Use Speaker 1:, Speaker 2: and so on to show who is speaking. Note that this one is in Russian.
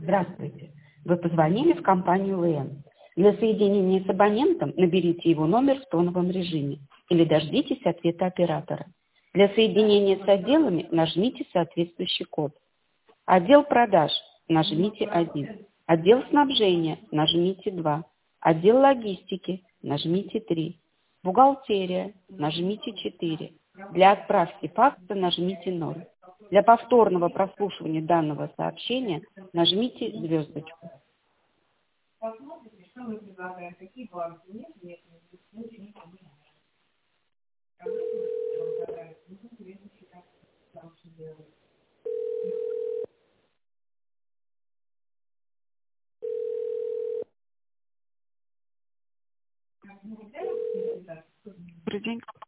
Speaker 1: Здравствуйте. Вы позвонили в компанию ВН. Для соединения с абонентом наберите его номер в тоновом режиме или дождитесь ответа оператора. Для соединения с отделами нажмите соответствующий код. Отдел продаж – нажмите 1. Отдел снабжения – нажмите 2. Отдел логистики – нажмите 3. Бухгалтерия – нажмите 4. Для отправки факса нажмите 0. Для повторного прослушивания данного сообщения нажмите звездочку.
Speaker 2: Посмотрите, что мы предлагаем, какие банки. Нет, мы еще не понимаем.
Speaker 1: Добрый день.